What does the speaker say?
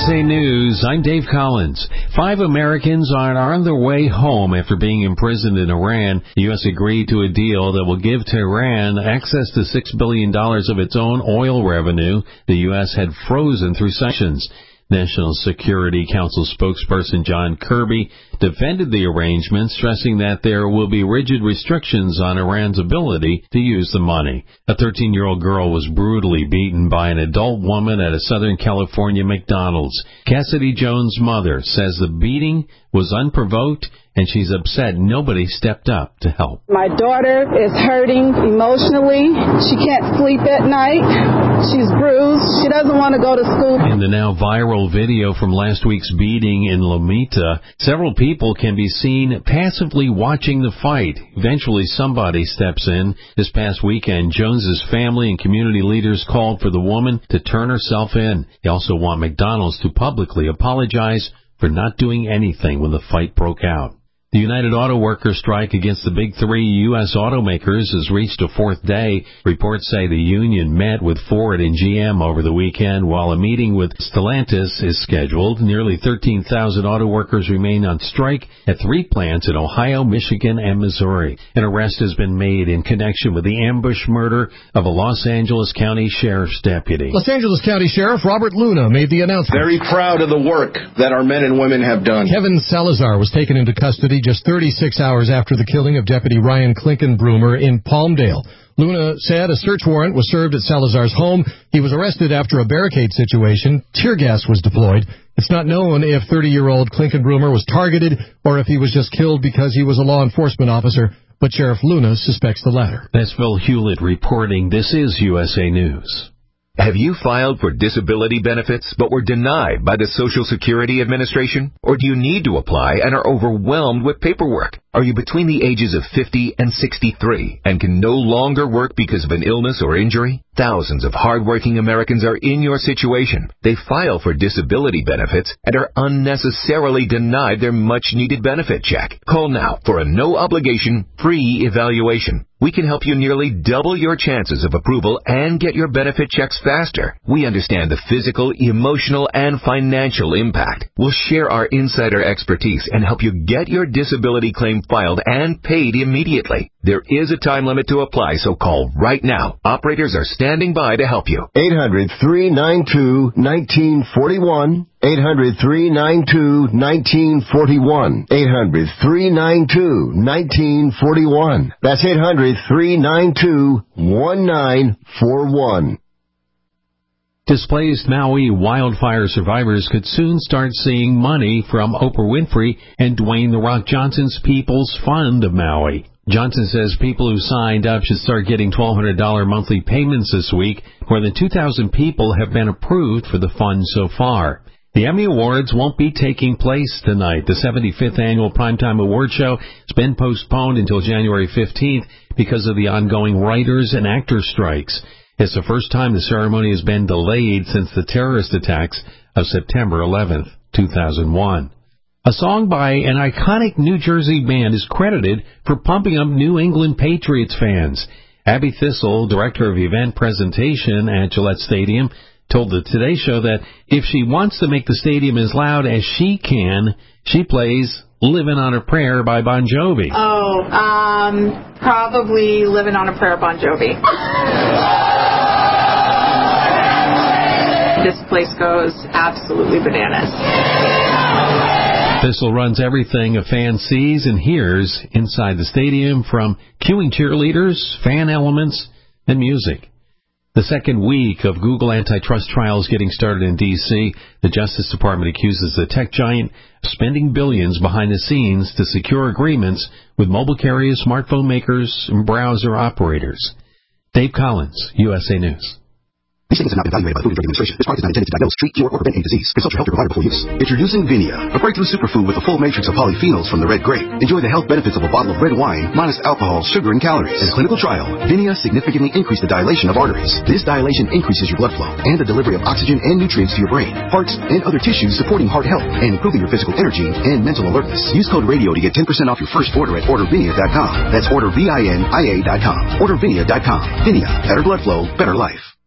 USA News, I'm Dave Collins. 5 Americans are on their way home after being imprisoned in Iran. The U.S. agreed to a deal that will give Tehran access to $6 billion of its own oil revenue the U.S. had frozen through sanctions. National Security Council spokesperson John Kirby defended the arrangement, stressing that there will be rigid restrictions on Iran's ability to use the money. A 13-year-old girl was brutally beaten by an adult woman at a Southern California McDonald's. Cassidy Jones' mother says the beating was unprovoked, and she's upset nobody stepped up to help. My daughter is hurting emotionally. She can't sleep at night. She's bruised. She doesn't want to go to school. In the now viral video from last week's beating in Lomita, several people can be seen passively watching the fight. Eventually somebody steps in. This past weekend, Jones's family and community leaders called for the woman to turn herself in. They also want McDonald's to publicly apologize for not doing anything when the fight broke out. The United Auto Workers strike against the big 3 U.S. automakers has reached a 4th day. Reports say the union met with Ford and GM over the weekend, while a meeting with Stellantis is scheduled. Nearly 13,000 auto workers remain on strike at 3 plants in Ohio, Michigan, and Missouri. An arrest has been made in connection with the ambush murder of a Los Angeles County Sheriff's deputy. Los Angeles County Sheriff Robert Luna made the announcement. Very proud of the work that our men and women have done. Kevin Salazar was taken into custody just 36 hours after the killing of Deputy Ryan Klinkenbroomer in Palmdale. Luna said a search warrant was served at Salazar's home. He was arrested after a barricade situation. Tear gas was deployed. It's not known if 30-year-old Klinkenbroomer was targeted or if he was just killed because he was a law enforcement officer, but Sheriff Luna suspects the latter. That's Phil Hewlett reporting. This is USA News. Have you filed for disability benefits but were denied by the Social Security Administration? Or do you need to apply and are overwhelmed with paperwork? Are you between the ages of 50 and 63 and can no longer work because of an illness or injury? Thousands of hardworking Americans are in your situation. They file for disability benefits and are unnecessarily denied their much-needed benefit check. Call now for a no-obligation, free evaluation. We can help you nearly double your chances of approval and get your benefit checks faster. We understand the physical, emotional, and financial impact. We'll share our insider expertise and help you get your disability claim filed and paid immediately. There is a time limit to apply, so call right now. Operators are standing by to help you. 800-392-1941. 800-392-1941. 800-392-1941. That's 800-392-1941. Displaced Maui wildfire survivors could soon start seeing money from Oprah Winfrey and Dwayne "The Rock" Johnson's People's Fund of Maui. Johnson says people who signed up should start getting $1,200 monthly payments this week. More than 2,000 people have been approved for the fund so far. The Emmy Awards won't be taking place tonight. The 75th Annual Primetime Award Show has been postponed until January 15th because of the ongoing writers' and actors' strikes. It's the first time the ceremony has been delayed since the terrorist attacks of September 11th, 2001. A song by an iconic New Jersey band is credited for pumping up New England Patriots fans. Abby Thistle, director of event presentation at Gillette Stadium, told the Today Show that if she wants to make the stadium as loud as she can, she plays Livin' on a Prayer by Bon Jovi. Probably Livin' on a Prayer, Bon Jovi. This place goes absolutely bananas. Thistle runs everything a fan sees and hears inside the stadium, from cueing cheerleaders, fan elements, and music. The second week of Google antitrust trials getting started in D.C., the Justice Department accuses the tech giant of spending billions behind the scenes to secure agreements with mobile carriers, smartphone makers, and browser operators. Dave Collins, USA News. These statements have not been evaluated by the Food and Drug Administration. This product is not intended to diagnose, treat, cure, or prevent any disease. Consult your healthcare provider before use. Introducing Vinia, a breakthrough superfood with a full matrix of polyphenols from the red grape. Enjoy the health benefits of a bottle of red wine, minus alcohol, sugar, and calories. In a clinical trial, Vinia significantly increased the dilation of arteries. This dilation increases your blood flow and the delivery of oxygen and nutrients to your brain, hearts, and other tissues, supporting heart health and improving your physical energy and mental alertness. Use code RADIO to get 10% off your first order at ordervinia.com. That's ordervinia.com. Ordervinia.com. Vinia, better blood flow, better life.